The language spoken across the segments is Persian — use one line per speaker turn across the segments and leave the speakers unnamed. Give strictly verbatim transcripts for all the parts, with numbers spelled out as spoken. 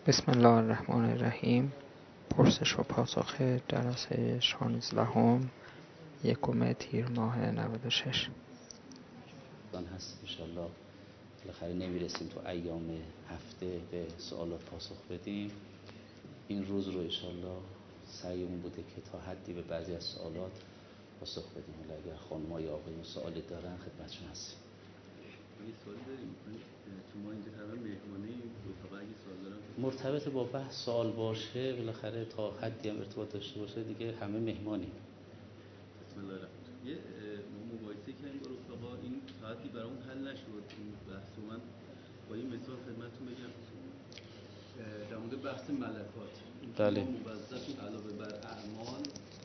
بسم الله الرحمن الرحیم. پرسش و پاسخ جلسه شانزدهم یکم تیر ماه نود و شش.
آن هست انشالله بالاخره نمیرسیم تو ایام هفته به سوالات پاسخ بدیم. این روز رو انشالله سعیمون بوده که تا حدی به بعضی از سوالات پاسخ بدیم. حالا اگر خانم‌ها یا آقایون سوالی دارن خدمتشون هستیم.
یه سوال داریم. تو ما اینجا تقریبا مهمانی رفقا اگه سوال دارن
مرتبط با بحث سوال باشه بالاخره تا حدی هم ارتباط داشته باشه دیگه همه مهمانی.
بسم الله الرحمن الرحیم. یه ما مباحثه کردیم با رفقا، این تا حدی برامون حل نشد این بحث رو. من با این مثال خدمتتون بگم در مورد بحث ملکات.
بله.
ما موظفیم علاوه بر اعمال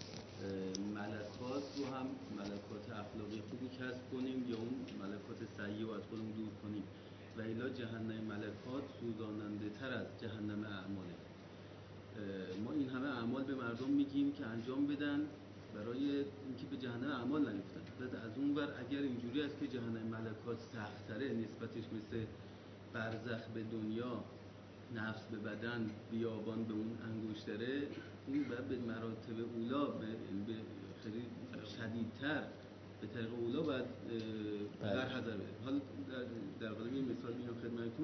ملکات رو هم ملکات اخلاقی خوبی کسب کنیم یا اون ملکات سیئه رو از خودمون دور کنیم و الا جهنم ملکات سوزاننده تر از جهنم اعماله. ما این همه اعمال به مردم میگیم که انجام بدن برای اینکه به جهنم اعمال نیفتن. بعد از اون ور اگر اینجوری است که جهنم ملکات سخت‌تره، نسبتش مثل برزخ به دنیا، نفس به بدن، بیابان به اون انگشتره، این بعد به مراتب اولا به خیلی شدیدتر به طریق اولا باید در حذر بده. حالا در, در قالب این مثال میگم خدمتتون.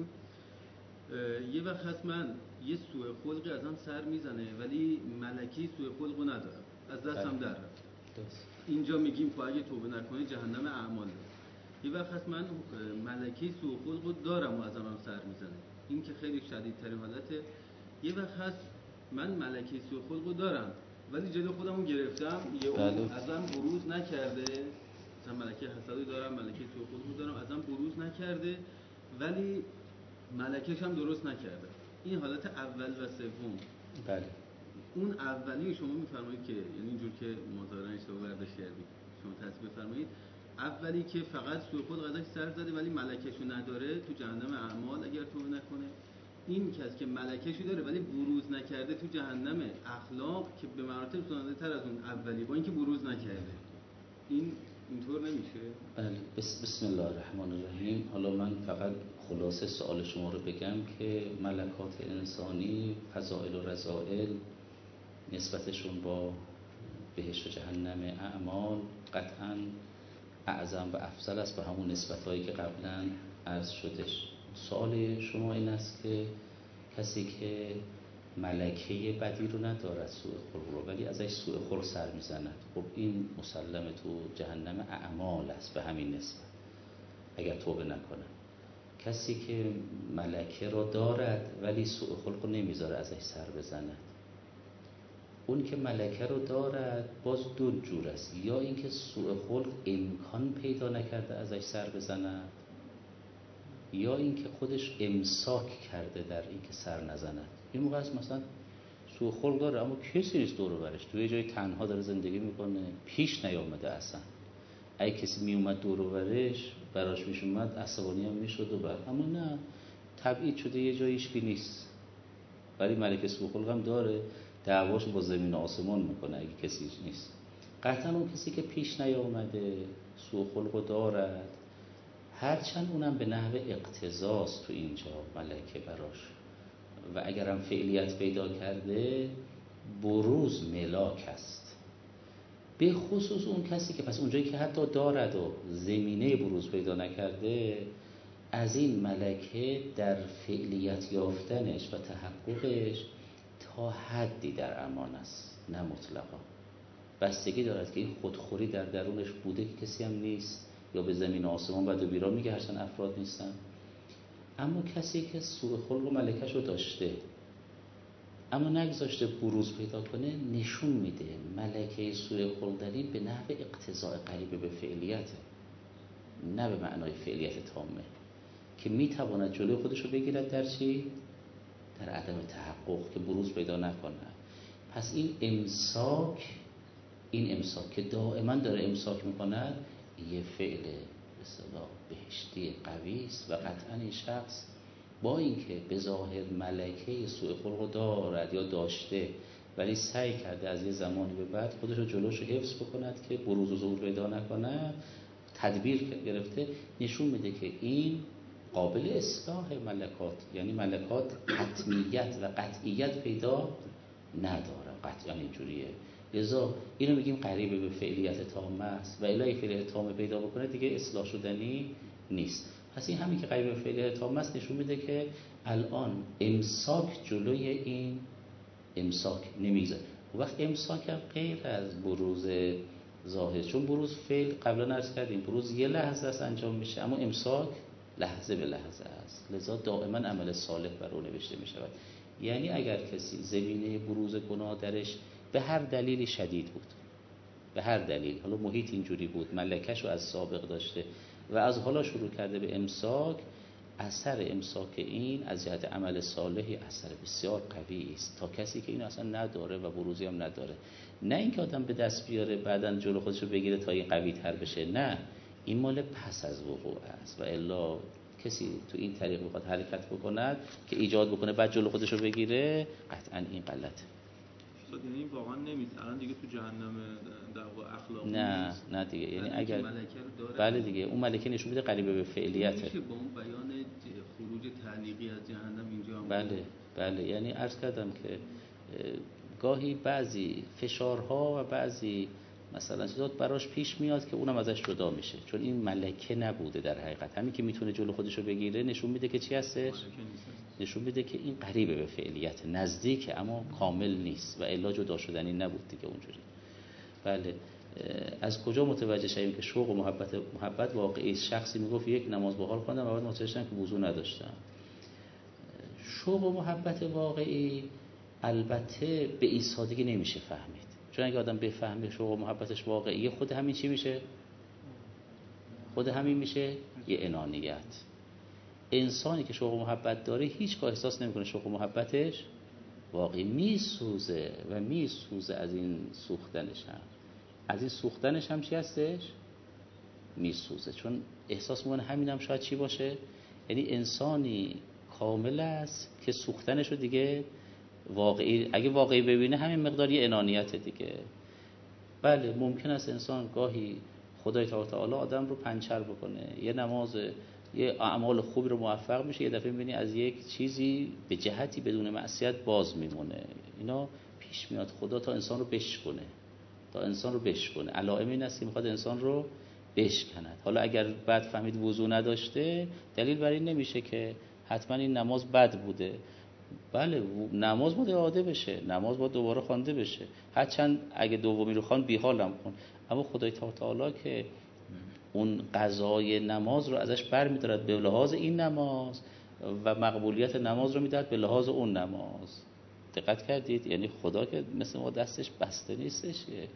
یه وقت هست من یه سوء خلقی ازم سر میزنه ولی ملکی سوء خلقو ندارم، از دستم در رفت. اینجا میگیم که اگه توبه نکنه جهنم اعمال. یه وقت هست من ملکی سوء خلقو دارم و ازم هم سر میزنه، این که خیلی شدیدترین حالته. یه وقت هست من ملکی سوء خلقو دارم ولی جلو خودمو گرفتم، یه اون ازم بروز نکرده. مثلا ملکی حسدی دارم، ملکی سوء خلقو دارم، ازم بروز نکرده ولی ملکش هم درست نکرده. این حالت اول و سوم.
بله.
اون اولی شما میفرمایید که یعنی اینجور که مظاهران اشتباه برداشت کردید، شما تصویر بفرمایید اولی که فقط سوء خلق ازش سر زده ولی ملکشو نداره تو جهنم اعمال اگر توبه نکنه. این کس که ملکشو داره ولی بروز نکرده تو جهنم اخلاق که به مراتب سوزاننده تر از اون اولی با اینکه بروز نکرده. این اینطور نمیشه؟
بله. بسم الله الرحمن الرحیم. حالا من فقط خلاصه سوال شما رو بگم که ملکات انسانی، فضائل و رذائل، نسبتشون با بهشت و جهنم اعمال قطعاً اعظم و افضل است به همون نسبت‌هایی که قبلا عرض شدش. سوال شما این است که کسی که ملکه بدی رو ندارد، سوء خلق رو، ولی ازش سوء خلق سر میزند، خب این مسلمه تو جهنم اعمال است به همین نسبت اگر توبه نکنه. کسی که ملکه رو دارد ولی سوء خلق رو نمیذاره ازش سر بزند، اون که ملکه رو دارد باز دو جور است. یا اینکه سوء خلق امکان پیدا نکرده ازش سر بزند، یا اینکه خودش امساک کرده در اینکه سر نزند. این موقع است مثلا سوء خلق داره اما کسی نیست دور و برش، توی جای تنها داره زندگی میکنه، پیش نیامده اصلا. اگه کسی میومد دور و برش براش میشومد عصبانی هم میشد و بعد، اما نه، تبعید شده یه جاییش که نیست. ولی ملکه سوء خلق هم داره، دعواشو با زمین و آسمان میکنه اگه کسی نیست. قطعا اون کسی که پیش نیامده سوء خلقو دارد، هرچند اونم به نحو اقتضاست تو اینجا ملکه براش، و اگرم فعلیت پیدا کرده بروز ملاک است. به خصوص اون کسی که پس اونجایی که حتی دارد و زمینه بروز پیدا نکرده، از این ملکه در فعلیت یافتنش و تحققش تا حدی در امان است، نه مطلقا. بستگی دارد که این خودخوری در درونش بوده که کسی هم نیست، یا به زمین و آسمان بد و بیرا میگه هرچند افراد نیستن. اما کسی که سوء خلق و ملکش رو داشته اما نگذاشته بروز پیدا کنه، نشون میده ملکه سوء خلق در این به نحو اقتضاء قریب به فعلیته، نه به معنای فعلیت تامه، که میتواند جلوی خودش رو بگیرد در چی؟ در عدم تحقق، که بروز پیدا نکنه. پس این امساک، این امساک که دائما داره امساک میکند، یه فعل به اصطلاح بهشتی قوی است و قطعا این شخص با اینکه به ظاهر ملکه سوء خلق دارد یا داشته، ولی سعی کرده از یه زمانی به بعد خودش رو جلوش رو حفظ بکند که بروز و ظهور پیدا نکنه، تدبیر گرفته، نشون میده که این قابل اصلاح ملکات، یعنی ملکات حتمیت و قطعیت پیدا نداره، قطعا اینجوریه. لذا اینو میگیم قریب به فعلیت تامه است و الا فعلیت تامه پیدا بکنه دیگه اصلاح شدنی نیست. پس این همین که قریب به فعلیت تامه است نشون میده که الان امساک جلوی این امساک نمیگذاره. و وقت امساک هم غیر از بروز ظاهر، چون بروز فعل قبلا عرض کردیم بروز یه لحظه است انجام میشه، اما امساک لحظه به لحظه است. لذا دائما عمل صالح بر او نوشته میشود. یعنی اگر کسی زمینه بروز گناه درش به هر دلیلی شدید بود، به هر دلیل، حالا محیط اینجوری بود، ملکش رو از سابق داشته و از حالا شروع کرده به امساک، اثر امساک این از جهت عمل صالحی اثر بسیار قوی است تا کسی که این اصلا نداره و بروزی هم نداره. نه اینکه آدم به دست بیاره بعداً جلو خودش رو بگیره تا این قوی تر بشه، نه، این مال پس از وقوع است و الا کسی تو این طریق بخواد حرکت بکند که ایجاد بکنه بعد جلو خودش رو بگیره، قطعاً این غلطه.
یعنی واقعا نمیز الان دیگه تو جهنم در واقع اخلاقی
نه
نیست.
نه دیگه، یعنی اگر
ملکه رو داره،
بله دیگه اون ملکه نشون میده قریبه به فعلیته.
میشه با اون بیان خروج تعلیقی از جهنم اینجا هم
بله بله، یعنی عرض کردم که گاهی بعضی فشارها و بعضی مثلا چیزات براش پیش میاد که اونم ازش جدا میشه، چون این ملکه نبوده در حقیقت. همین که میتونه جلو خودشو بگیره نشون میده که چی هستش، نشون میده که این قریبه به فعلیت، نزدیک اما کامل نیست و الا جدا شدنی نبود دیگه اونجوری. بله، از کجا متوجه شدیم که شوق و محبت محبت واقعی است؟ شخصی میگفت یک نماز با حال خواندم و بعد متوجه شدم که وضو نداشتم. شوق و محبت واقعی البته به این سادگی نمیشه فهمید، چون اگه آدم بفهمه شوق و محبتش واقعیه، خود همین چی میشه؟ خود همین میشه یه انانیت. انسانی که شوق و محبت داره هیچگاه احساس نمیکنه شوق و محبتش واقعی، میسوزه و میسوزه از این سوختنش هم از این سوختنش هم چی هستش؟ میسوزه، چون احساس میکنه همین هم شاید چی باشه؟ یعنی انسانی کامل است که سوختنش رو دیگه واقعی، اگه واقعی ببینه همین مقدار یه انانیت دیگه. بله ممکن است انسان گاهی خدای تعالی آدم رو پنچر بکنه، یه نماز، یه اعمال خوبی رو موفق میشه، یه دفعه میبینی از یک چیزی به جهتی بدون معصیت باز میمونه. اینا پیش میاد خدا تا انسان رو بشکنه، تا انسان رو بشکنه. علائم این است که میخواد انسان رو بشکند. حالا اگر بعد فهمید وضو نداشته، دلیل بر این نمیشه که حتما این نماز بد بوده. بله نماز باید اعاده بشه، نماز باید دوباره خوانده بشه، هرچند اگه دومی رو خوان بی حالم کن، اما خدای تعالی که اون قضای نماز رو ازش بر می‌دارد به لحاظ این نماز و مقبولیت نماز رو میدهد به لحاظ اون نماز. دقت کردید؟ یعنی خدا که مثل ما دستش بسته نیستش.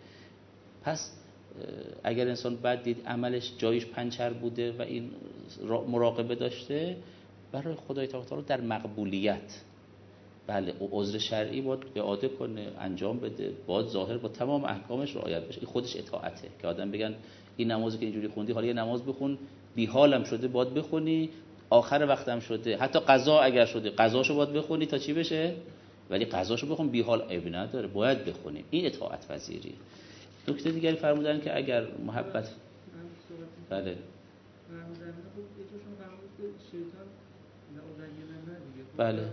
پس اگر انسان بعد دید عملش جایش پنچر بوده و این مراقبه داشته، برای خدای تعالی در مقبولیت، بله او عذر شرعی باید اعاده کنه، انجام بده، باید ظاهر با تمام احکامش رعایت بشه. این خودش اطاعته که آدم بگن این نمازی که اینجوری خوندی، حالا یه نماز بخون، بی حالم شده باید بخونی، آخر وقتم شده، حتی قضا اگر شده قضاشو باید بخونی تا چی بشه، ولی قضاشو بخون، بی حال عیبی نداره، باید بخونیم. این اطاعت پذیری. نکته دیگری فرمودن که اگر محبت بله بله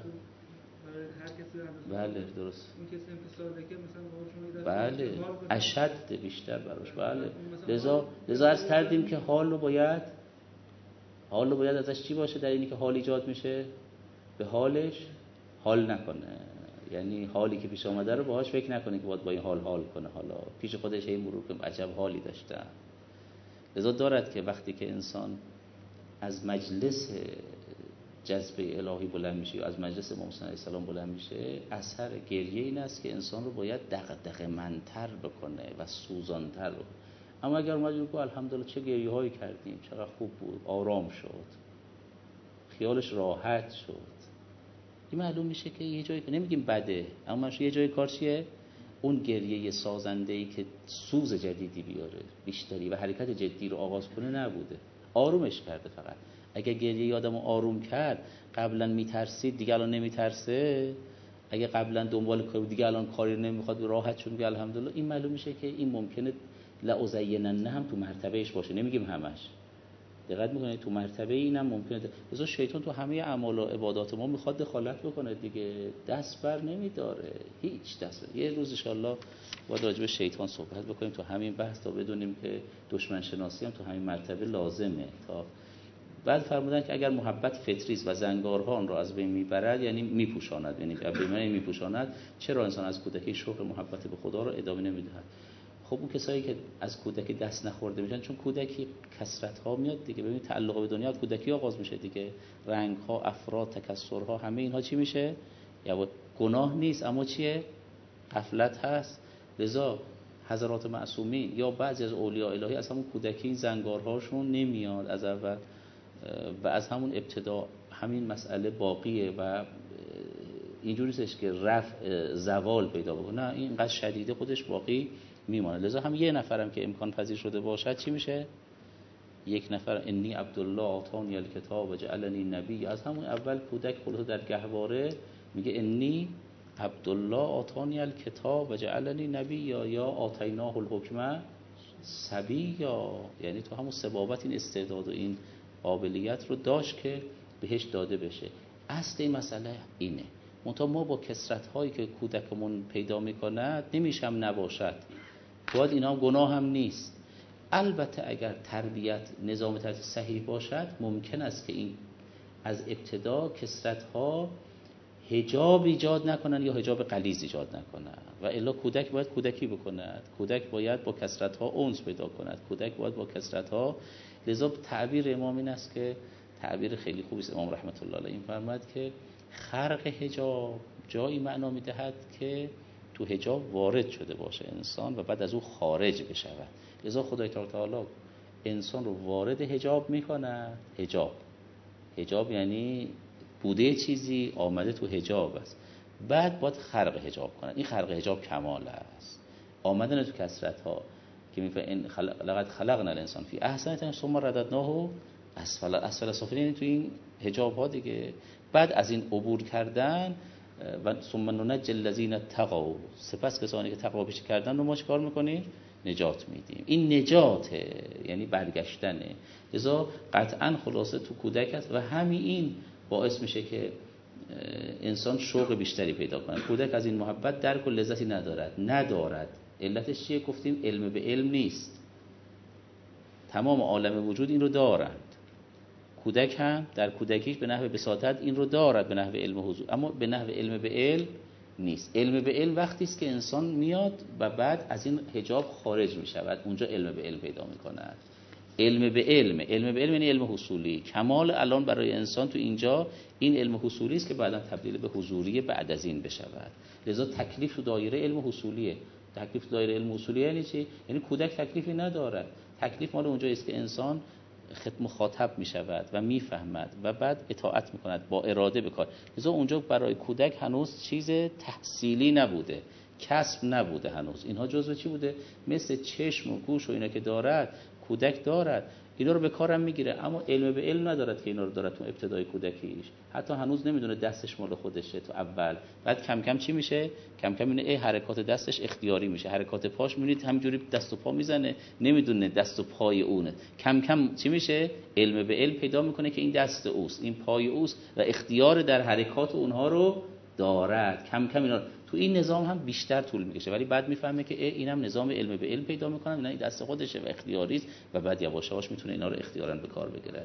بله درست،
اون کسی هم که سالکه مثلا
بله اشد بیشتر براش. بله لذا لذا عرض کردیم که حال رو باید حال رو باید ازش چی باشه در اینی که حال ایجاد میشه؟ به حالش حال نکنه، یعنی حالی که پیش آمده رو باهاش فکر نکنه که باید با این حال حال کنه، حالا پیش خودش این مرور کنه عجب حالی داشتن. لذا دارد که وقتی که انسان از مجلس جذبه الهی بلند میشه، از مجلس امام حسین علیه السلام بلند میشه، اثر گریه این است که انسان رو باید دغدغه منتر بکنه و سوزانتر بکنه. اما اگر اومد بگه الحمدلله چه گریه هایی کردیم، چقدر خوب بود، آرام شد، خیالش راحت شد، این معلوم میشه که یه جایی که نمیگیم بده، اما یه جای کار چیه؟ اون گریه سازنده‌ای که سوز جدیدی بیاره بیشتری و حرکت جدی رو آغاز کنه نبوده، آرومش کرده. فقط اگه گریه آدمو آروم کرد، قبلا میترسید دیگه الان نمیترسه، اگه قبلا دنبال کار دیگه الان کاری نمیخواد، راحت شد میگه الحمدلله، این معلوم میشه که این ممکنه لازیننه هم تو مرتبهش باشه، نمیگیم همش، دقت میکنید تو مرتبه اینم ممکنه بذار شیطان تو همه اعمال و عبادات ما میخواد دخالت بکنه دیگه، دست بر نمیداره، هیچ دست بر. یه روز ان شاءالله باید راجع به شیطان صحبت بکنیم تو همین بحث، تا بدونیم که دشمن شناسی هم تو همین مرتبه لازمه. تا بعد فرمودن که اگر محبت فطری است و زنگارها آن را از بین میبرد، یعنی میپوشاند، یعنی به معنی میپوشاند، چرا انسان از کودکی شوق محبت به خدا رو ادامه نمیدهد؟ خب اون کسایی که از کودکی دست نخورده میشن، چون کودکی کثرت ها میاد دیگه. ببین تعلق به دنیا از کودکی آغاز میشه دیگه، رنگ ها، افراد، تکثرها، همه اینها چی میشه؟ یا گناه نیست اما چیه؟ غفلت هست. لذا حضرات معصومین یا بعضی از اولیاء الهی از همون کودکی زنگارهاشون نمیاد از اول و از همون ابتدا همین مسئله باقیه و اینجوری نیستش که رفع زوال پیدا بکنه، نه، اینقدر شدیده خودش باقی میمانه. لذا هم یه نفرم که امکان پذیر شده باشد چی میشه؟ یک نفر انی عبدالله آتانی الکتاب و جعلنی نبی، از همون اول کودک خودش در گهواره میگه انی عبدالله آتانی الکتاب و جعلنی نبی یا یا آتیناه الحکمه صبی، یا یعنی تو همون صبابت این استعداد و این قابلیت رو داشت که بهش داده بشه. اصل این مسئله اینه. منتها ما با کثرت هایی که کودکمون پیدا میکند نمیشه هم نباشد، باید اینا هم گناه هم نیست. البته اگر تربیت نظام تربیت صحیح باشد ممکن است که این از ابتدا کثرت ها حجاب ایجاد نکنن یا حجاب غلیظ ایجاد نکنن، و الا کودک باید کودکی بکند، کودک باید با کثرت ها انس پیدا کند، کودک باید با کثرت ها. لذا تعبیر امام این است که تعبیر خیلی خوبی است، امام رحمت الله علیه این فرماید که خرق حجاب جایی معنا میدهد که تو حجاب وارد شده باشه انسان و بعد از او خارج بشود. لذا خدای تعالی انسان رو وارد حجاب میکنه. حجاب حجاب یعنی بوده چیزی آمده تو حجاب است، بعد باید خرق حجاب کنه. این خرق حجاب کمال است، آمدن تو کثرت ها که میگه ان خلق لقد خلقنا الانسان فی احسن تقویم ثم رددناه اسفل اسفل سافلین، یعنی تو این حجاب ها دیگه. بعد از این عبور کردن و ثم ننجی الذین اتقوا، سپس کسانی که تقوا پیشه کردن رو ما چیکار میکنیم؟ نجات میدیم. این نجاته، یعنی برگشتنه. لذا قطعا خلاصه تو کودک است و همین این باعث میشه که انسان شوق بیشتری پیدا کنه. کودک از این محبت درک و لذتی ندارد ندارد علتش چیه؟ گفتیم علم به علم نیست. تمام عالم وجود این رو دارند، کودک هم در کودکیش به نحو بساطت این رو دارد، به نحو علم حضور، اما به نحو علم به علم نیست. علم به علم وقتی است که انسان میاد و بعد از این حجاب خارج میشود، اونجا علم به علم پیدا میکند. علم به علم، علم به علم یعنی علم حصولی. کمال الان برای انسان تو اینجا این علم حصولی است که بعدا تبدیل به حضوری بعد از این بشود. لذا تکلیف تو دایره علم حصولیه. تکلیف تو دایره علم حصولی یعنی چی؟ یعنی کودک تکلیفی ندارد. تکلیف مال اونجایی است که انسان خط مخاطب می شود و می فهمد و بعد اطاعت می کند با اراده بکار. لذا اونجا برای کودک هنوز چیز تحصیلی نبوده، کسب نبوده هنوز. اینها جزء چی بوده؟ مثل چشم و گوش و اینا که دارد کودک دارد، اینا رو به کارم میگیره، اما علم به علم ندارد که اینا رو دارد تو ابتدای کودکیش. حتی هنوز نمیدونه دستش مال خودشه تو اول. بعد کم کم چی میشه؟ کم کم اینه ای حرکات دستش اختیاری میشه، حرکات پاش میبینید همینجوری دست و پا میزنه، نمیدونه دست و پای اونه. کم کم چی میشه؟ علم به علم پیدا میکنه که این دست اوست، این پای اوست و اختیار در حرکات اونها رو دارد. کم کم اینا تو این نظام هم بیشتر طول میکشه، ولی بعد میفهمه که اینم نظام علم به علم پیدا میکنه، اینا این دست خودشه و اختیاری است و بعد یواش یواش میتونه اینا رو اختیاراً به کار بگیره.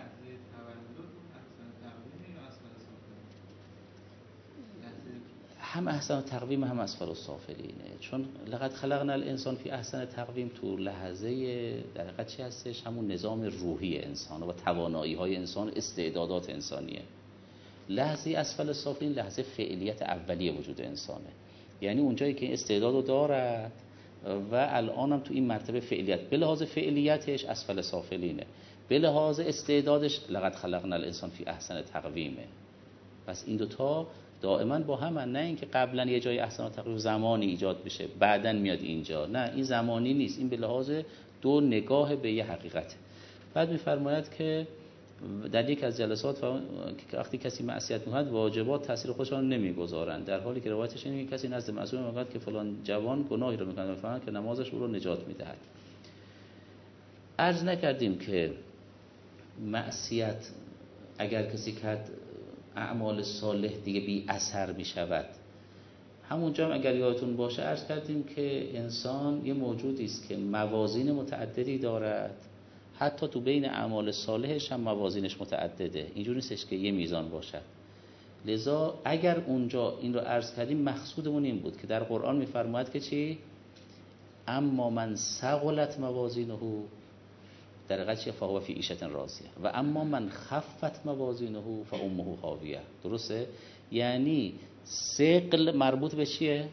هم احسن تقویم هم اسفل السافلینه، چون لقد خلقنا الانسان فی احسن تقویم تو لحظه در حقیقت چی هستش؟ همون نظام روحی انسان و توانایی های انسان، استعدادات انسانیه. لحظه اسفل السافلین لحظه فعلیت اولیه وجود انسانه، یعنی اونجایی که استعدادو داره و الان هم تو این مرتبه فعلیت، به لحاظ فعلیتش اسفل سافلینه، به لحاظ استعدادش لقد خلقنا الانسان فی احسن تقویمه. پس این دوتا دائما با هم هن. نه اینکه قبلا یه جای احسن تقویم زمانی ایجاد بشه بعدن میاد اینجا، نه، این زمانی نیست، این به لحاظ دو نگاه به یه حقیقته. بعد میفرماید که در یک از جلسات وقتی کسی معصیت می‌کند واجبات تاثیر خودشان نمیگذارند، در حالی که روایتش اینه که کسی نزد معصوم میگه که فلان جوان گناهی رو میکنه، میفهمه که نمازش او رو نجات میدهد. عرض نکردیم که معصیت اگر کسی کرد اعمال صالح دیگه بی اثر می شود. همونجا هم اگر یادتون باشه عرض کردیم که انسان یه موجودی است که موازین متعددی دارد، حتی تو بین اعمال صالحش هم موازینش متعدده، اینجوری نیستش که یه میزان باشد. لذا اگر اونجا این رو عرض کردیم مقصودمون این بود که در قرآن میفرماید که چی؟ اما من ثقلت موازینه در حقیقت چیه؟ فهو فی عیشة راضیه و اما من خفت موازینه فامه هاویه. درسته؟ یعنی ثقل مربوط به چیه؟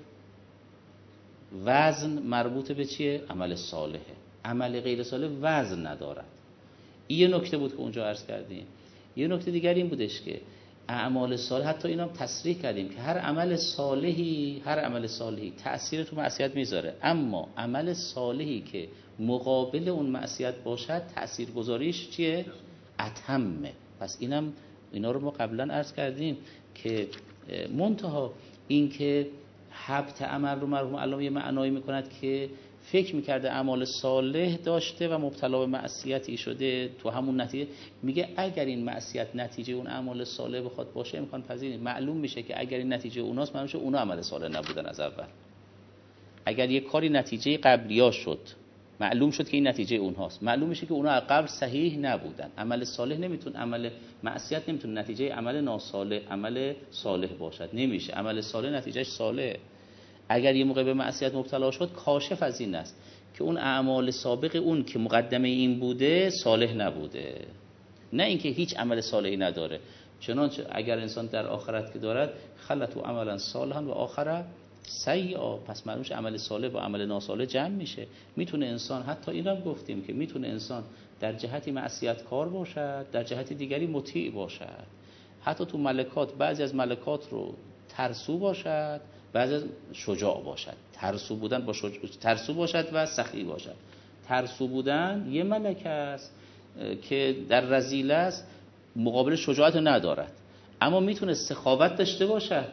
وزن مربوط به چیه؟ عمل صالحه. عمل غیر صالح وزن ندارد. این یه نکته بود که اونجا عرض کردیم. یه نکته دیگر این بودش که اعمال صالح، حتی اینا هم تصریح کردیم که هر عمل صالحی هر عمل صالحی تأثیر تو معصیت میذاره، اما عمل صالحی که مقابل اون معصیت باشد تأثیرگذاریش چیه؟ اتمه. پس اینم اینا رو ما قبلا عرض کردیم که منتها این که حبط عمل رو مرحوم علامه یه معنایی میکند که فکر میکرده اعمال صالح داشته و مبتلا به معصیتی شده، تو همون نتیجه میگه اگر این معصیت نتیجه اون اعمال صالح بخواد باشه امکان پذیره. معلوم میشه که اگر این نتیجه اوناست معلوم میشه اونا عمل صالح نبودن از اول. اگر یه کاری نتیجه قبلیا شد معلوم شد که این نتیجه اونهاست، معلوم میشه که اونا از قبل صحیح نبودن. عمل صالح نمیتونه، عمل معصیت نمیتونه نتیجه عمل ناصالح عمل صالح باشد، نمیشه. عمل صالح نتیجهش صالح. اگر یه موقع به معصیت مبتلا شد کاشف از این است که اون اعمال سابق اون که مقدمه این بوده صالح نبوده، نه اینکه هیچ عمل صالحی نداره. چنانچه اگر انسان در آخرت که دارد خلط و عملا صالحا و آخره سیئا، پس معلومش عمل صالح با عمل ناصالح جمع میشه. میتونه انسان، حتی اینا هم گفتیم که میتونه انسان در جهتی معصیت کار باشد، در جهت دیگری مطیع باشد. حتی تو ملکات بعضی از ملکات رو ترسو باشد، بعضی از شجاع باشد. ترسو بودن با شجاع، ترسو باشد و سخی باشد. ترسو بودن یه ملکه است که در رذیله است، مقابل شجاعت ندارد، اما میتونه سخاوت داشته باشد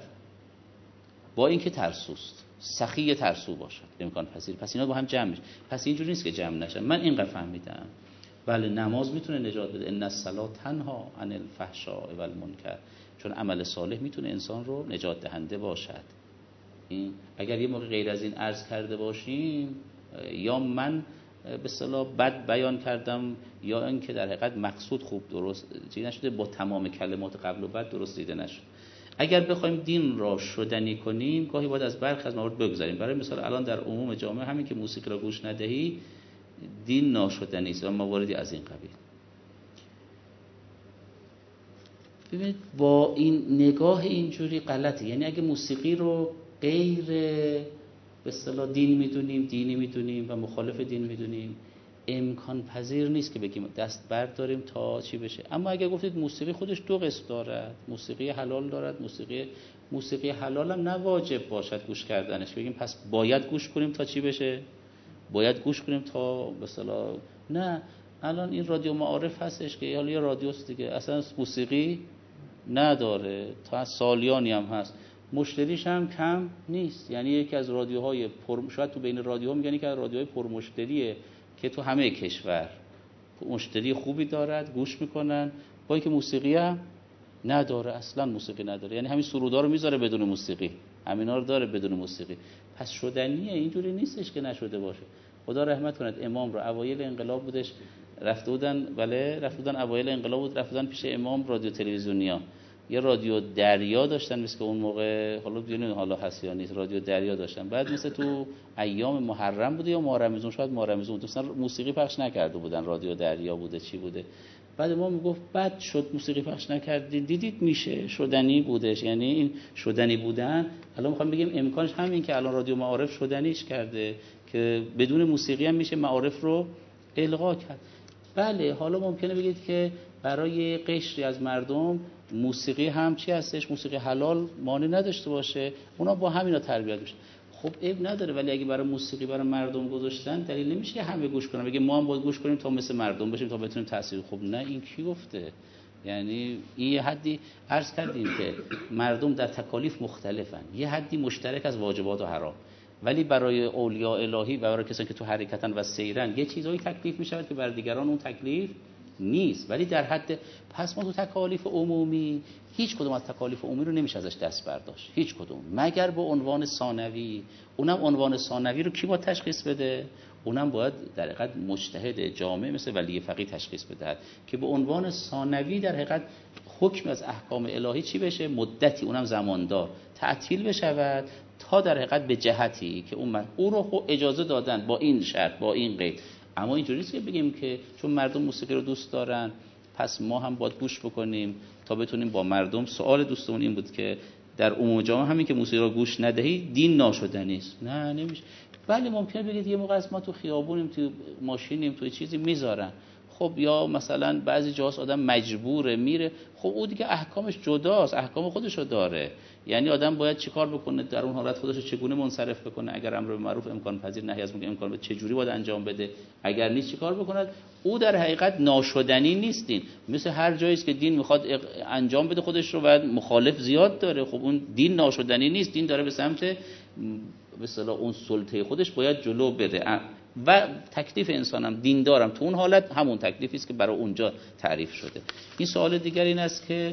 با اینکه ترسوست، سخی ترسو باشد، امکان پذیر. پس اینا با هم جمع میشه. پس اینجوری نیست که جمع نشن. من اینقدر فهمیدم بله نماز میتونه نجات بده، ان الصلاه تنها عن الفحشاء والمنکر، چون عمل صالح میتونه انسان رو نجات دهنده باشد. این اگر یه موقع غیر از این عرض کرده باشیم یا من به اصطلاح بد بیان کردم یا اینکه در حقیقت مقصود خوب درست چیز نشده، با تمام کلمات قبل و بعد درست دیده نشد. اگر بخوایم دین را شدنی کنیم گاهی باید از برخی از موارد بگذاریم. برای مثال الان در عموم جامعه همین که موسیقی را گوش ندهی دین ناشدنی است و مواردی از این قبیل. ببینید با این نگاه اینجوری غلطه. یعنی اگه موسیقی رو غیر به اصطلاح دین میدونیم، دینی میدونیم و مخالف دین میدونیم، امکان پذیر نیست که بگیم دست برداریم تا چی بشه. اما اگر گفتید موسیقی خودش دو قسم دارد، موسیقی حلال دارد، موسیقی موسیقی حلال هم نواجب باشد گوش کردنش، بگیم پس باید گوش کنیم تا چی بشه؟ باید گوش کنیم تا به اصطلاح نه. الان این رادیو معارف هستش که حالا یه رادیوست دیگه اصلا موسیقی نداره، تا سالیانی هم هست، مشتریش هم کم نیست. یعنی یکی از رادیوهای پر، شاید تو بین رادیوها میگن که رادیوهای پرمشتریه که تو همه کشور مشتری خوبی دارد، گوش میکنن، با اینکه موسیقی هم نداره، اصلا موسیقی نداره. یعنی همین سرودا رو میذاره بدون موسیقی، همینا رو داره بدون موسیقی. پس شدنیه، اینجوری نیستش که نشده باشه. خدا رحمت کند امام رو اوایل انقلاب بودش رفته بودن، بله رفته بودن اوایل انقلاب بود، رفته بودن پیش امام رادیو تلویزیونیا، یه رادیو دریا داشتن مثل که اون موقع، حالا بدونید حالا هست یا نیست، رادیو دریا داشتن. بعد مثل تو ایام محرم بوده یا ماه رمضان، شاید ماه رمضان بود، دوستان موسیقی پخش نکرده بودن، رادیو دریا بوده چی بوده. بعد ما میگفت بد شد موسیقی پخش نکردید، دیدید میشه شدنی بودش. یعنی این شدنی بودن الان میخوام بگیم امکانش همین که الان رادیو معارف شدنیش کرده که بدون موسیقی هم میشه معارف رو الغا کرد. بله حالا ممکنه بگید که برای قشری از مردم موسیقی هم چی هستش، موسیقی حلال مانع نداشته باشه، اونا با همینا تربیت بشن. خب عیب نداره، ولی اگه برای موسیقی برای مردم گذاشتن دلیل نمیشه که همه گوش کنن، بگه ما هم باید گوش کنیم تا مثل مردم بشیم تا بتونیم تاثیر. خب نه، این کی گفته؟ یعنی این یه حدی عرض کردیم که مردم در تکالیف مختلفن، یه حدی مشترک از واجبات و حرام، ولی برای اولیاء الهی و برای کسانی که تو حرکتن و سیرن یه چیزایی تکلیف میشود که برای دیگران اون تکلیف نیست، ولی در حد. پس ما تو تکالیف عمومی هیچ کدوم از تکالیف عمومی رو نمیشه ازش دست برداشت، هیچ کدوم، مگر به عنوان ثانوی. اونم عنوان ثانوی رو کی باید تشخیص بده؟ اونم باید در حقیقت مجتهد جامع مثل ولی فقیه تشخیص بده که به عنوان ثانوی در حقیقت حکم از احکام الهی چی بشه؟ مدتی، اونم زماندار، تعطیل بشود تا در حقیقت به جهتی که اون او رو اجازه دادن با این شرط، با این قید. اما اینجوری نیست که بگیم که چون مردم موسیقی رو دوست دارن پس ما هم باید گوش بکنیم تا بتونیم با مردم. سوال دوستمون این بود که در عموم جامعه همین که موسیقی رو گوش ندهی دین ناشدنی است. نه نمیشه. ولی ممکنه بگید یه موقع از ما تو خیابونیم، تو ماشینیم، تو چیزی میذارن، خب یا مثلا بعضی جاهاست آدم مجبوره میره، خب او دیگه احکامش جداست، احکام خودشو داره. یعنی آدم باید چیکار بکنه در اون حالت؟ خودشو چگونه منصرف بکنه؟ اگر امر به معروف امکان پذیر، نهی از منکر امکان پذیر، چه جوری باید انجام بده؟ اگر نیست چیکار بکنه؟ او در حقیقت ناشدنی نیستین. مثل هر جایی است که دین میخواد انجام بده خودش رو، بعد مخالف زیاد داره، خب اون دین ناشدنی نیست، دین داره به سمت به اصطلاح اون سلطه خودش باید جلو بره. و تکلیف انسانم دیندارم تو اون حالت همون تکلیفی است که برای اونجا تعریف شده. این سوال دیگر این است که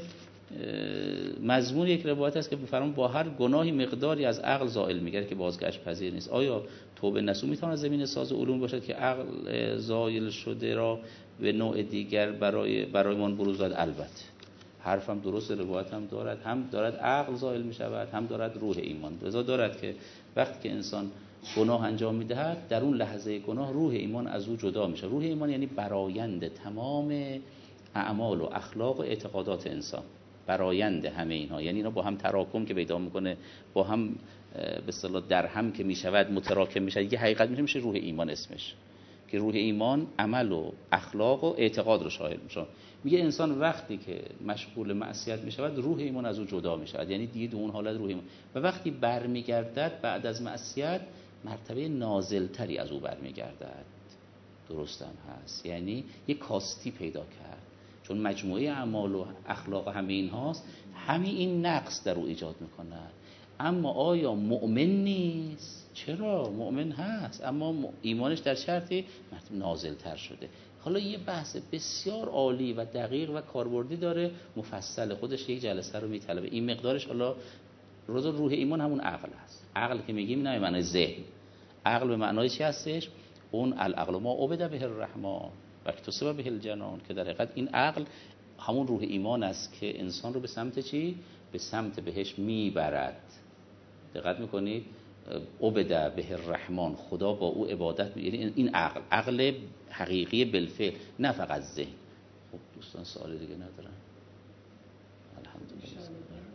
مضمون یک روایت است که بفرمایید با هر گناهی مقداری از عقل زائل میگه که بازگشت پذیر نیست. آیا توبه نصوح میتونه زمین ساز علوم باشد که عقل زائل شده را به نوع دیگر برای برایمان بروز داد؟ البته حرفم درست، روایت هم دارد، هم دارد عقل زائل میشود، هم دارد روح ایمان. لذا دارد که وقتی که انسان گناه انجام میدهد در اون لحظه گناه روح ایمان از او جدا میشه. روح ایمان یعنی برآیند تمام اعمال و اخلاق و اعتقادات انسان، برآیند همه اینها، یعنی اینا با هم تراکم که پیدا میکنه، با هم به اصطلاح در هم که میشود، متراکم میشه، یه حقیقت میشه، میشه روح ایمان اسمش. که روح ایمان عمل و اخلاق و اعتقاد رو شامل میشه. میگه انسان وقتی که مشغول معصیت میشود روح ایمان از او جدا میشود، یعنی دیگه اون حالت روح ایمان، و وقتی برمیگردد بعد از معصیت مرتبه نازلتری از او برمیگردد. درست هم هست، یعنی یه کاستی پیدا کرد، چون مجموعه اعمال و اخلاق همه این هاست، همین این نقص در او ایجاد میکنه. اما آیا مؤمن نیست؟ چرا مؤمن هست، اما ایمانش در شرطی نازلتر شده. حالا یه بحث بسیار عالی و دقیق و کاربردی داره، مفصل، خودش یک جلسه رو میطلبه. این مقدارش حالا روح ایمان همون عقل هست. عقل که میگیم نه به معنای ذهن، عقل به معنای چی هستش؟ اون العقل ما عبد به الرحمن و اکتسب به الجنان، که در حقیقت این عقل همون روح ایمان است که انسان رو به سمت چی؟ به سمت بهش میبرد. دقت میکنید؟ عبد به الرحمن، خدا با او عبادت، یعنی این عقل، عقل حقیقی بالفعل، نه فقط ذهن. خب دوستان سوال دیگه ندارن؟ الحمدلله.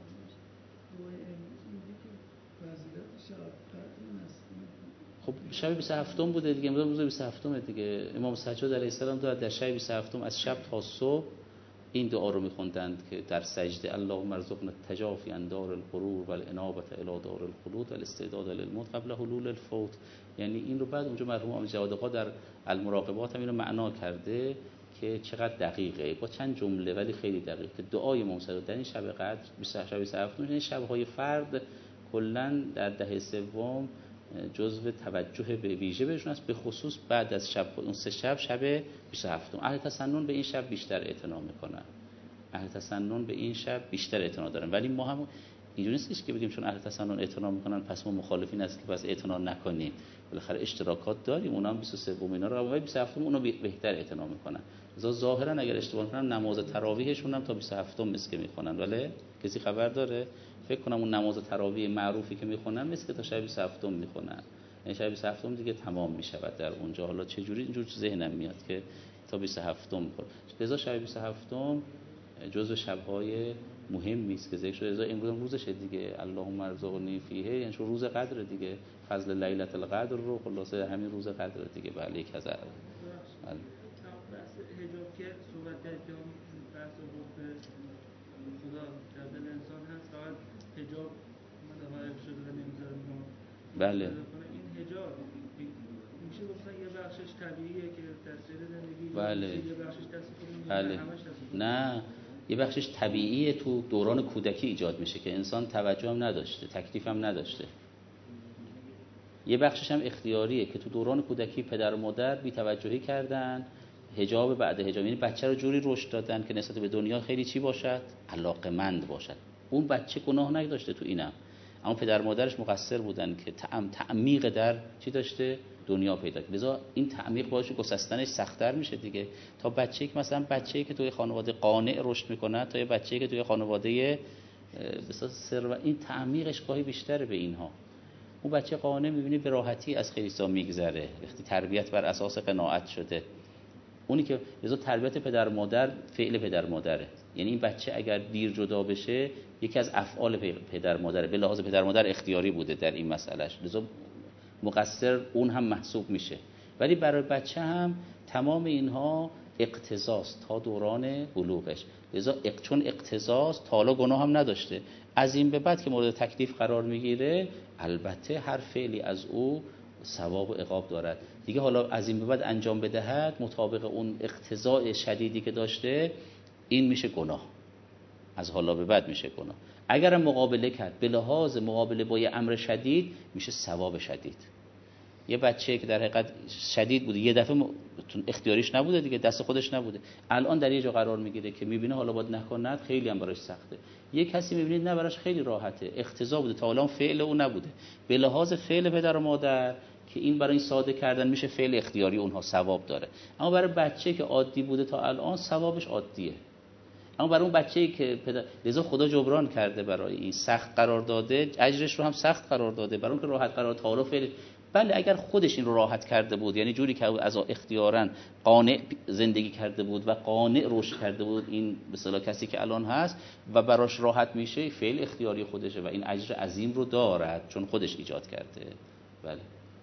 خب شب بیست و هفتم بوده دیگه، امروز روز بیست و هفتم دیگه. امام سجاد علیه السلام داد در شب بیست و هفتم از شب تا صبح این دعا رو میخوندند که در سجده اللهم ارزقنا التجافی عن دار الغرور والانابه الی دار الخلود والاستعداد للموت قبل حلول الفوت. یعنی این رو بعد اونجا مرحوم امام جواد آقا در المراقبات هم اینو معنا کرده که چقدر دقیقه، با چند جمله ولی خیلی دقیق، که دعای امام سجاد در این شب قدر شب بیست و هفتم، این شب‌های فرد کلا در دهه سوم جزو توجه به ویژه بهشون است، به خصوص بعد از شب اون سه شب شب بیست و هفتم. اهل تسنن به این شب بیشتر اعتنا میکنن، اهل تسنن به این شب بیشتر اعتنا دارن. ولی ما هم اینجوری نیست که بگیم چون اهل تسنن اعتنا میکنن پس ما مخالفین است که پس اعتنا نکنیم. بالاخره اشتراکات داریم، اونها هم بیست و سه اینا رو، ولی بیست و هفتم اونو بهتر اعتنا میکنن. لذا ظاهرا اگر اشتباه کنم نماز تراویحشون هم تا بیست و هفتم مسکه میخونن، ولی کسی خبر داره؟ فکر کنم اون نماز تراویح معروفی که میخونن مسکه تا شب بیست و هفتم میخونن، یعنی شب بیست و هفتم دیگه تمام میشود در اونجا. حالا چه جوری اینجور تو ذهنم میاد که تا بیست و هفتم میخوره. لذا شب بیست و هفتم جزو شب‌های مهمی است که ذکر شده. لذا امروز روزشه دیگه، اللهم ارزقنی فیه، یعنی چون روز قدر دیگه، فضل لیلة القدر رو خلاصه همین روز قدر دیگه. بله یک از بله
بحث حجاب که صحبت کرد که بحث حب خدا در دل انسان هست، فقط حجاب متوقف شده و نمیذاره ما
بله
این حجاب میشه گفتن یه بخشش طبیعیه که در سیر زندگی،
بله
یه بخشش دست خودمون،
بله.
همش دست خودمون.
نه، یه بخشش طبیعیه، تو دوران کودکی ایجاد میشه که انسان توجه هم نداشته، تکلیف هم نداشته. یه بخشش هم اختیاریه که تو دوران کودکی پدر و مادر بی توجهی کردن، حجاب بعد حجاب، یعنی بچه رو جوری رشد دادن که نسبت به دنیا خیلی چی باشد؟ علاقمند باشد. اون بچه گناه نداشته تو اینم، اما پدر مادرش مقصر بودن که تعم تعمیق در چی داشته؟ دنیا پیدا کرد. لذا این تعمیق باعث گسستنش سخت‌تر میشه دیگه، تا بچه‌ای که مثلا بچه‌ای که توی خانواده قانع رشد میکنه تا یه بچه‌ای که توی خانواده بسیار ثروت، این تعمیقش گاهی بیشتره به اینها. اون بچه قانع میبینی به راحتی از خیلی چیزا میگذره وقتی تربیت بر اساس قناعت شده. اونی که لذا تربیت پدر مادر فعل پدر مادره، یعنی این بچه اگر دیر جدا بشه یکی از افعال پدر مادره، به لحاظ پدر مادر اختیاری بوده در این مسئلهش، لذا مقصر اون هم محسوب میشه. ولی برای بچه هم تمام اینها اقتضاست تا دوران بلوغش، لذا چون اقتضاست تا حالا گناه هم نداشته، از این به بعد که مورد تکلیف قرار میگیره البته هر فعلی از او ثواب و عقاب دارد دیگه. حالا از این به بعد انجام بدهد مطابق اون اقتضاء شدیدی که داشته، این میشه گناه، از حالا به بعد میشه گناه. اگر مقابله کرد به لحاظ مقابله با یه امر شدید میشه ثواب شدید. یه بچه که در حقیقت شدید بوده یه دفعه اختیاریش نبوده دیگه، دست خودش نبوده، الان در یه جا قرار میگیره که میبینه حالا باید نکند، خیلی هم براش سخته. یه کسی میبینید نه براش خیلی راحته، اقتضا بوده تا الان فعل او نبوده، به لحاظ فعل پدر و مادر که این برای این ساده کردن میشه فعل اختیاری، اونها ثواب داره. اما برای بچه که عادی بوده تا الان ثوابش عادیه. اما برای اون بچه‌ای که پدر، لذا خدا جبران کرده برای این سخت قرار داده، اجرش رو هم سخت قرار داده. برای اون که راحت قرار تا حالا فعل، بله اگر خودش این رو راحت کرده بود، یعنی جوری که از اختیاراً قانع زندگی کرده بود و قانع رشد کرده بود، این به اصطلاح کسی که الان هست و براش راحت میشه، فعل اختیاری خودشه و این اجر عظیم رو دارد چون خودش ایجاد کرده. بله.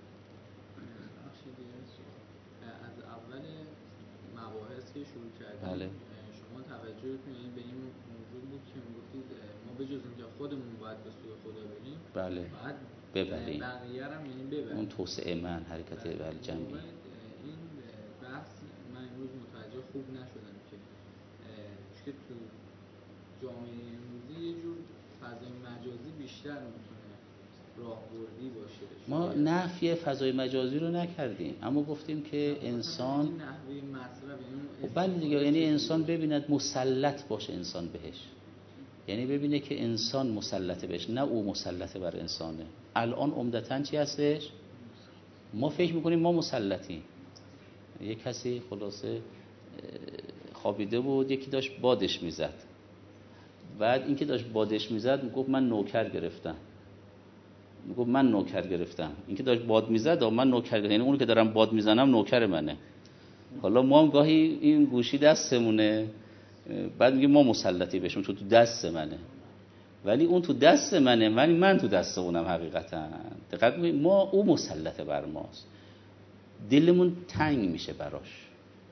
از اول مباحث که شروع کردیم
بله.
شما توجهتون یعنی به این موضوع بود که میگفتید ما به جز اینکه خودمون باید به سوی خدا بریم،
بله.
باید
ببریم
بقیه هم یعنی ببریم.
اون توسعه من حرکت بر جمعی.
این بحث من امروز متوجه خوب نشدم که که تو جامعه امروزی یه جور فضای مجازی بیشتر میتونه راهبردی باشه.
ما نفی فضای مجازی رو نکردیم، اما گفتیم که انسان
این نحوه مصرف،
بله دیگه، یعنی انسان ببیند مسلط باشه انسان بهش، یعنی ببینه که انسان مسلطه بهش نه او مسلط بر انسانه. الان عمدتاً چی هستش؟ ما فکر میکنیم ما مسلطیم. یه کسی خلاصه خوابیده بود، یکی داشت بادش میزد، بعد این که داشت بادش میزد میگفت من نوکر گرفتم، میگفت من نوکر گرفتم. این که داشت باد میزد من نوکر گرفتم، یعنی اون که دارم باد میزنم نوکر منه. حالا ما هم گاهی این گوشی دستمونه، بعد میگه ما مسلطی بهشون، تو تو دست منه، ولی اون تو دست منه، ولی من تو دست اونم. حقیقتا دقت ما او مسلط بر ماست، دلمون تنگ میشه براش،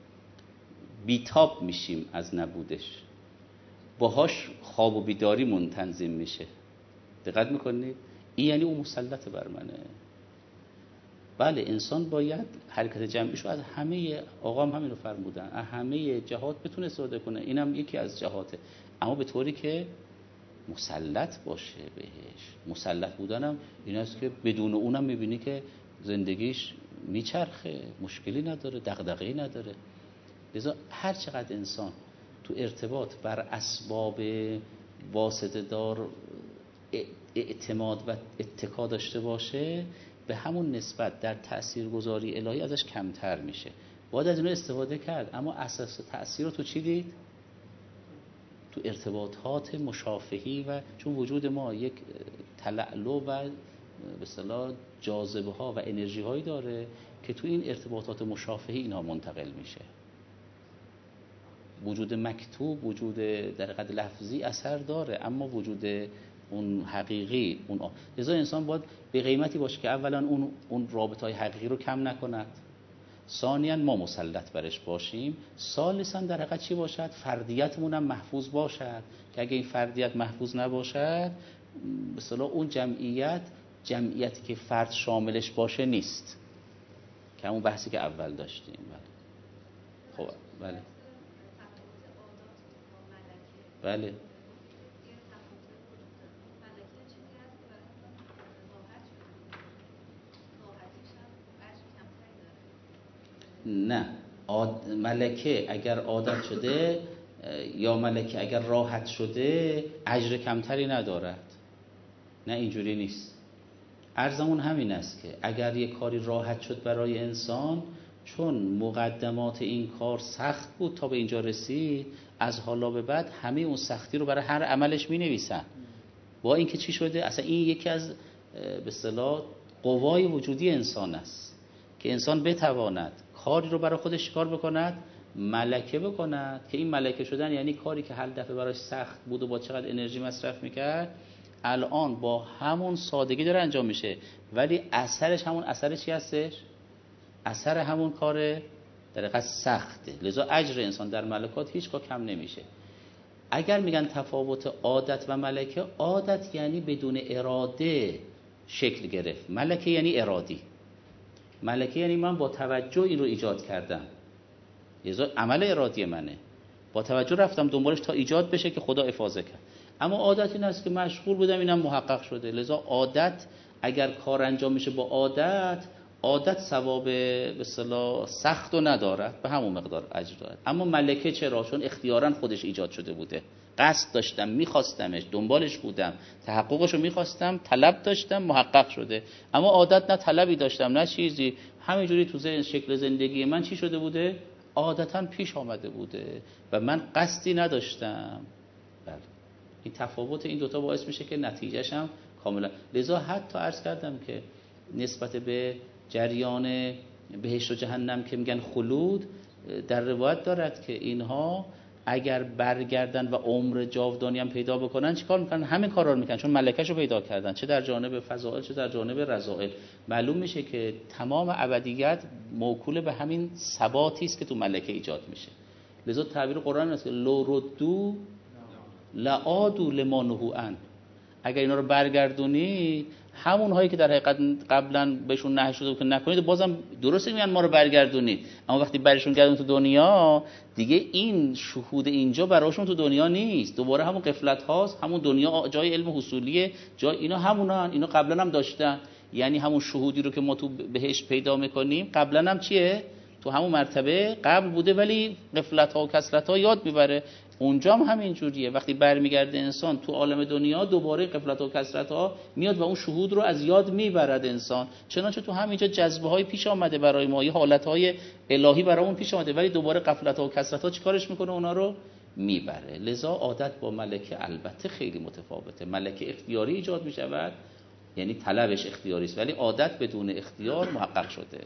بیتاب میشیم از نبودش، باهاش خواب و بیداریمون تنظیم میشه. دقت میکنید؟ این یعنی او مسلط بر منه. بله انسان باید حرکت جمعیش رو از همه، آقا هم همین رو فرمودن، از همه جهات بتونه استفاده کنه، اینم یکی از جهاته، اما به طوری که مسلط باشه بهش. مسلط بودنم این است که بدون اونم میبینی که زندگیش میچرخه، مشکلی نداره، دغدغه‌ای نداره. لذا هر چقدر انسان تو ارتباط بر اسباب واسطه دار اعتماد و اتکا داشته باشه، به همون نسبت در تاثیرگذاری الهی ازش کمتر میشه. باید از اینو استفاده کرد، اما اساس تأثیر رو تو چی دید؟ تو ارتباطات مشافهی، و چون وجود ما یک تلألؤ و به اصطلاح جاذبه ها و انرژی هایی داره که تو این ارتباطات مشافهی اینها منتقل میشه. وجود مکتوب، وجود در حقیقت لفظی اثر داره، اما وجود اون حقیقی اون آ... لذا انسان باید به قیمتی باشه که اولا اون اون رابطه‌های حقیقی رو کم نکند، ثانیاً ما مسلط برش باشیم، ثالثاً در حقیقت چی باشد؟ فردیتمون هم محفوظ باشد، که اگه این فردیت محفوظ نباشد به اصطلاح اون جمعیت جمعیتی که فرد شاملش باشه نیست، که همون بحثی که اول داشتیم. بله خب بله بله نه آد... ملکه اگر عادت شده یا ملکه اگر راحت شده اجر کمتری ندارد. نه اینجوری نیست. عرضمون همین است که اگر یک کاری راحت شد برای انسان، چون مقدمات این کار سخت بود تا به اینجا رسید، از حالا به بعد همه اون سختی رو برای هر عملش می نویسن. با اینکه چی شده؟ اصلا این یکی از به اصطلاح قوای وجودی انسان است که انسان بتواند کاری رو برای خودش کار بکند، ملکه بکند، که این ملکه شدن یعنی کاری که هر دفعه براش سخت بود و با چقدر انرژی مصرف میکرد، الان با همون سادگی داره انجام میشه، ولی اثرش همون اثر چی هستش؟ اثر همون کاره در حقیقت سخته. لذا اجر انسان در ملکات هیچگاه کم نمیشه. اگر میگن تفاوت عادت و ملکه، عادت یعنی بدون اراده شکل گرفت، ملکه یعنی ارادی. ملکه یعنی من با توجه این رو ایجاد کردم، لذا عمل ارادی منه، با توجه رفتم دنبالش تا ایجاد بشه که خدا افاضه کرد. اما عادت این است که مشغول بودم اینم محقق شده. لذا عادت اگر کار انجام میشه با عادت، عادت ثواب به اصطلاح سخت و ندارد، به همون مقدار اجر دارد. اما ملکه چرا؟ چون اختیاراً خودش ایجاد شده بوده، قصد داشتم، میخواستمش، دنبالش بودم، تحققش رو میخواستم، طلب داشتم، محقق شده. اما عادت نه طلبی داشتم نه چیزی، همینجوری تو ذهن شکل زندگی من چی شده بوده؟ عادتاً پیش آمده بوده و من قصدی نداشتم. بله، این تفاوت این دوتا باعث میشه که نتیجهش هم کاملا. لذا حتی عرض کردم که نسبت به جریان بهشت و جهنم که میگن خلود، در روایت دارد که اینها اگر برگردن و عمر جاودانی هم پیدا بکنن چیکار میکنن؟ همین کارا رو میکنن، چون ملکه‌شو پیدا کردن، چه در جانب فضائل چه در جانب رذائل. معلوم میشه که تمام ابدیت موکول به همین ثباتی است که تو ملکه ایجاد میشه. لذا تعبیر قرآن است که لو ردو لعادوا لما نهوا عنه، اگر اینا رو برگردونید، همون هایی که در حقیقت قبلا بهشون نهی شده بود که نکنید، بازم درسته میگن ما رو برگردونید، اما وقتی برشون گردون تو دنیا دیگه این شهود اینجا براشون تو دنیا نیست، دوباره همون غفلت هاست، همون دنیا جای علم حصولیه، جای اینا همونن، اینا قبلا هم داشتن. یعنی همون شهودی رو که ما تو بهش پیدا میکنیم قبلا هم چیه؟ تو همون مرتبه قبل بوده، ولی غفلت ها و کسلت ها یاد میبره. اونجا هم همین جوریه، وقتی برمیگرده انسان تو عالم دنیا دوباره غفلت و کسرت ها میاد و اون شهود رو از یاد میبرد انسان. چنانچه تو همینجا جذبه های پیش آمده برای ما، یه حالت های الهی برای اون پیش آمده، ولی دوباره غفلت ها و کسرت ها چیکارش میکنه؟ اونا رو میبره. لذا عادت با ملکه البته خیلی متفاوته. ملکه اختیاری ایجاد میشود، یعنی طلبش اختیاری است، ولی عادت بدون اختیار محقق شده.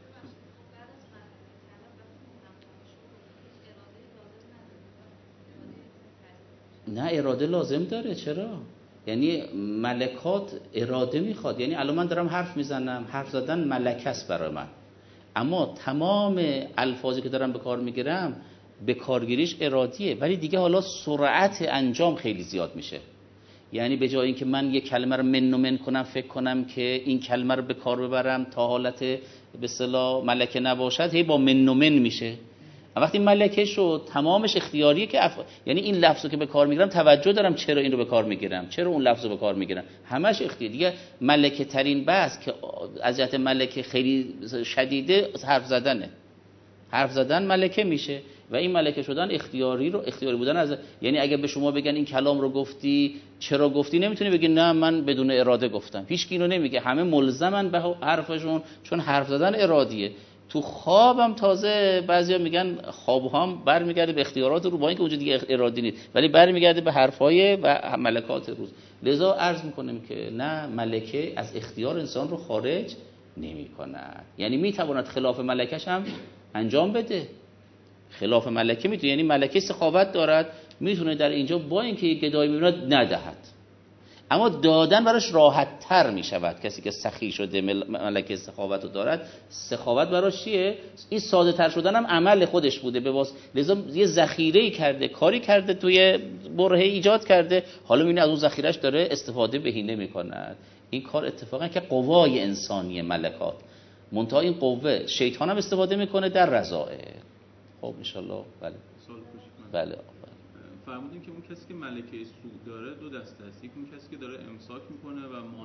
نه اراده لازم داره. چرا؟ یعنی ملکات اراده میخواد. یعنی الان من دارم حرف میزنم، حرف زدن ملکه است برای من، اما تمام الفاظی که دارم به کار میگیرم به کارگیریش ارادیه، ولی دیگه حالا سرعت انجام خیلی زیاد میشه. یعنی به جای اینکه من یک کلمه رو من و من کنم، فکر کنم که این کلمه رو به کار ببرم تا حالت به اصطلاح ملکه نباشد، هی با من و من میشه. وقتی ملکه شد تمامش اختیاریه که اف... یعنی این لفظو که به کار میگیرم توجه دارم چرا این رو به کار میگیرم، چرا اون لفظو به کار میگیرم، همش اختیاری. دیگه ملکه ترین بحث که از جهت ملکه خیلی شدیده حرف زدنه. حرف زدن ملکه میشه و این ملکه شدن اختیاری رو، اختیاری بودن از، یعنی اگه به شما بگن این کلام رو گفتی چرا گفتی، نمیتونی بگی نه من بدون اراده گفتم. هیچ کی اینو نمیگه، همه ملزمن به حرفشون، چون حرف زدن ارادیه. تو خوابم تازه بعضیا میگن خواب هم برمیگرده به اختیارات رو، با اینکه اونجا دیگه ارادی نیست، ولی برمیگرده به حرفای و ملکات روز. لذا عرض میکنیم که نه، ملکه از اختیار انسان رو خارج نمیکند. یعنی میتواند خلاف ملکش هم انجام بده. خلاف ملکه میتونه، یعنی ملکه سخاوت دارد، میتونه در اینجا با اینکه یک گدایی میبیند ندهد، اما دادن براش راحت تر می شود. کسی که سخی شده ملکه سخاوت رو دارد، سخاوت براش چیه؟ این ساده تر شدن هم عمل خودش بوده، به واسه لذا یه ذخیره کرده، کاری کرده، توی برهه ایجاد کرده، حالا میبینه از اون ذخیرهش داره استفاده بهینه میکند. این کار اتفاقا که قوای انسانی ملکات، منتها این قوه شیطان هم استفاده میکنه در رذائل. خب ان شاء الله. بله بله.
فرمودین که اون کسی که ملکه سود داره دو دسته است. یک اون کسی که داره امساک میکنه و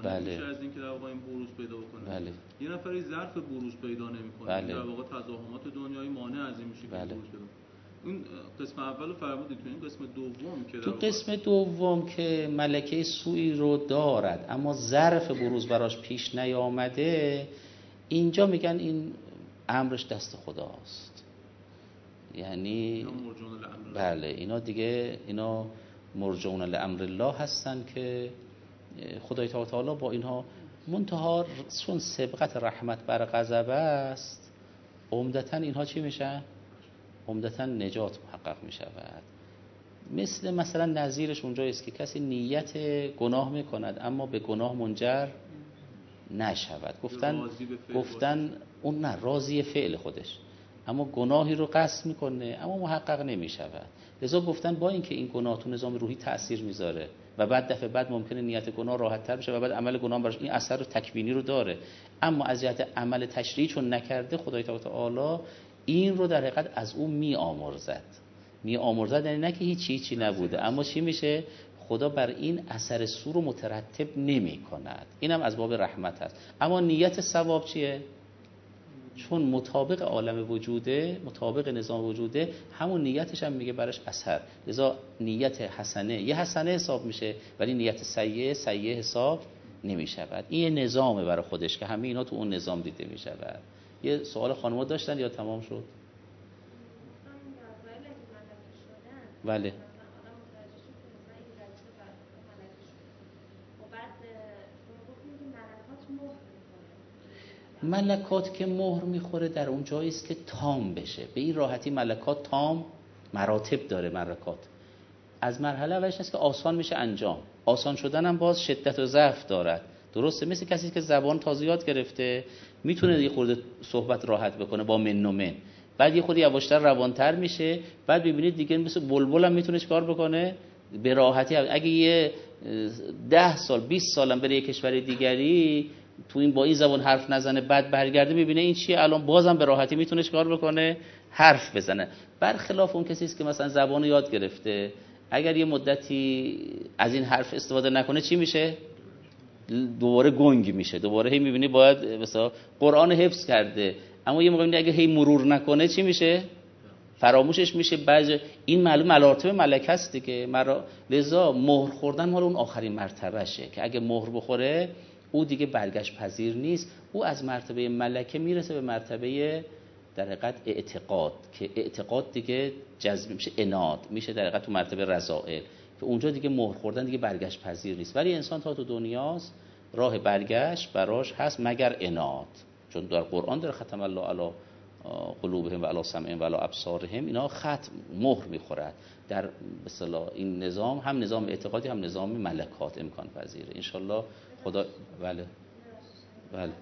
انسانی
بله.
بیشتر از این که در واقع این بروز پیدا بکنه.
بله.
یه نفری ظرف بروز پیدا نمیکنه.
بله.
در واقع تزاحمات دنیایی مانع از این میشه که
بله.
بروز پیدا. این قسم اولو فرمودید، تو این قسم دوم که در
تو
واقع
قسم دوم که ملکه سوئی رو دارد اما ظرف بروز براش پیش نیامده، اینجا میگن این امرش دست خداست. یعنی بله اینا دیگه اینا مرجعون لامر الله هستن که خدای تعالی با اینها منتها چون سبقت رحمت بر غضب است عمدتاً اینها چی میشن؟ عمدتاً نجات محقق میشود. مثل مثلا نظیرش اونجا است که کسی نیت گناه میکند اما به گناه منجر نشود. گفتن گفتن اون نه راضی فعل خودش اما گناهی رو قصد میکنه اما محقق نمیشود. لذا گفتن با اینکه این گناه تو نظام روحی تأثیر میذاره و بعد دفعه بعد ممکنه نیت گناه راحت تر بشه و بعد عمل گناه براش این اثر تکوینی رو داره، اما از جهت عمل تشریعی چون نکرده خدای تعالی این رو در حقیقت از اون می آمرزد. می آمرزد یعنی نه که هیچی هیچی نبوده اما چی میشه؟ خدا بر این اثر سو رو مترتب نمی کند. اینم از باب رحمت هست. اما نیت ثواب چیه؟ چون مطابق عالم وجوده، مطابق نظام وجوده، همون نیتش هم میگه برش اثر. لذا نیت حسنه یه حسنه حساب میشه ولی نیت سیئه سیئه حساب نمیشود. این یه نظامه برای خودش که همه اینا تو اون نظام دیده میشود. یه سوال خانم‌ها داشتن یا تمام شد؟ بله. ملکات که مهر میخوره در اون جایی است که تام بشه. به این راحتی ملکات تام مراتب داره. ملکات از مرحله اولش است که آسان میشه انجام، آسان شدن هم باز شدت و ضعف دارد. درسته؟ مثل کسی که زبان تازه یاد گرفته میتونه یه خورده صحبت راحت بکنه با من و من، بعد یه خورده یواشتر روانتر میشه، بعد ببینید دیگه مثل بلبل هم میتونه چیکار بکنه به راحتی. اگه یه ده سال بیست سالم بره یه کشور دیگری تو این با این زبان حرف نزنه بعد برگرده میبینه این چیه الان بازم به راحتی میتونه چیکار بکنه حرف بزنه. برخلاف اون کسی است که مثلا زبانو یاد گرفته اگر یه مدتی از این حرف استفاده نکنه چی میشه؟ دوباره گنگ میشه. دوباره هی میبینی باید مثلا قرآن حفظ کرده اما یه موقع میبینی اگه هی مرور نکنه چی میشه؟ فراموشش میشه. بعضی این معلوم مراتب ملکه است دیگه. مرا... لذا مهر خوردن مال اون آخرین مرتبهشه که اگه مهر بخوره او دیگه برگشت پذیر نیست. او از مرتبه ملکه میرسه به مرتبه در حقیقت اعتقاد که اعتقاد دیگه جذب میشه، عناد میشه در حقیقت تو مرتبه رذائل که اونجا دیگه مهر خوردن دیگه برگشت پذیر نیست. ولی انسان تا تو دنیاست راه برگشت براش هست مگر عناد، چون در قرآن داره ختم الله علی قلوبهم و علی سمعهم و علی ابصارهم، اینا ختم مهر میخورد. در به اصطلاح این نظام هم نظام اعتقادی هم نظام ملکات امکان پذیره ان شاء الله. خدا بله بله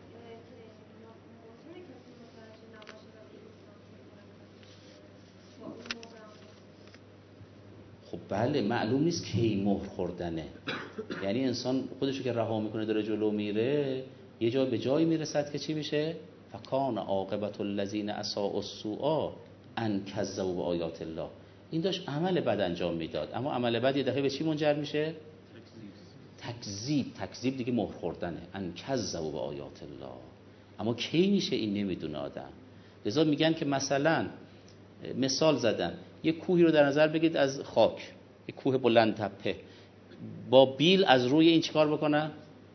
خب بله معلوم نیست کی مهر خوردنه. یعنی انسان خودشو که رها میکنه داره جلو میره یه جا به جایی میرسد که چی میشه؟ فکان عاقبت الذین اساءوا السوء ان کذبوا بآیات الله. این داشت عمل بد انجام میداد اما عمل بد یه دفعه به چی منجر میشه؟ تکذیب. تکذیب دیگه مهر خوردنه. ان کذبوا بآیات الله. اما کی میشه این نمیدونه آدم. لذا میگن که مثلا مثال زدن یه کوهی رو در نظر بگید از خاک، یه کوه بلند تپه، با بیل از روی این چیکار بکنن؟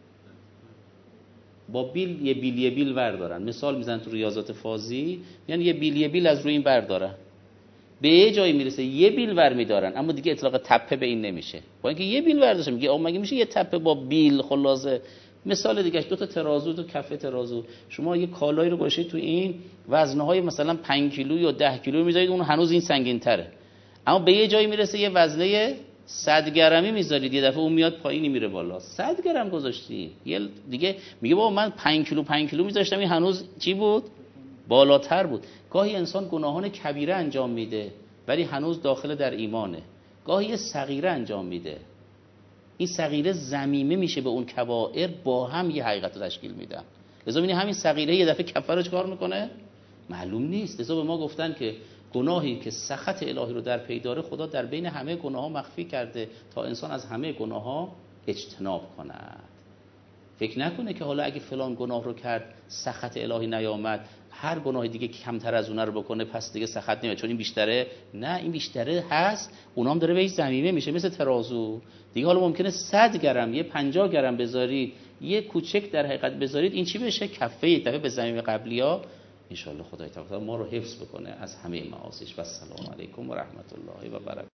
با بیل یه بیل یه بیل بردارن. مثال میزنن تو ریاضات فازی یعنی یه بیل یه بیل از روی این بردارن، به یه جایی میرسه یه بیل ور میدارن اما دیگه اطلاق تپه به این نمیشه. با اینکه یه بیل برداشتم میگه آ مگه میشه یه تپه با بیل خلاصه. مثال دیگه دو تا ترازو دو کفه ترازو، شما یه کالایی رو گذاشتید تو این وزنهای مثلا پنج کیلو یا ده کیلو میذارید اون هنوز این سنگین تره، اما به یه جایی میرسه یه وزنه صد گرمی میذارید یه دفعه اون میاد پایینی میره بالا. صد گرم گذاشتی یه دیگه میگه بابا من پنج کیلو پنج کیلو میذاشتم این هنوز چی بود؟ بالاتر بود. گاهی انسان گناهان کبیره انجام میده ولی هنوز داخل در ایمانه، گاهی یه صغیره انجام میده این صغیره ضمیمه میشه به اون کبائر با هم یه حقیقت رو تشکیل میدن. لذا ببینید همین صغیره یه دفعه کفر رو چیکار میکنه؟ معلوم نیست. لذا به ما گفتن که گناهی که سخط الهی رو در پی داره خدا در بین همه گناه‌ها مخفی کرده تا انسان از همه گناه‌ها اجتناب کند. فکر نکنه که حالا اگه فلان گناه رو کرد سخط الهی نیامد، هر گناه دیگه که کمتر از اون رو بکنه پس دیگه سخط نمیاد چون این بیشتره. نه، این بیشتره هست، اونام داره بهش زمینه میشه، مثل ترازو دیگه. حالا ممکنه صد گرم، یه پنجاه گرم بذارید، یه کوچک در حقیقت بذارید، این چی بشه؟ کفه یک دفعه به زمین قبلیا. ان شاء الله خدای تعالی ما رو حفظ بکنه از همه معاصیش. و السلام علیکم و رحمت الله و برکاته.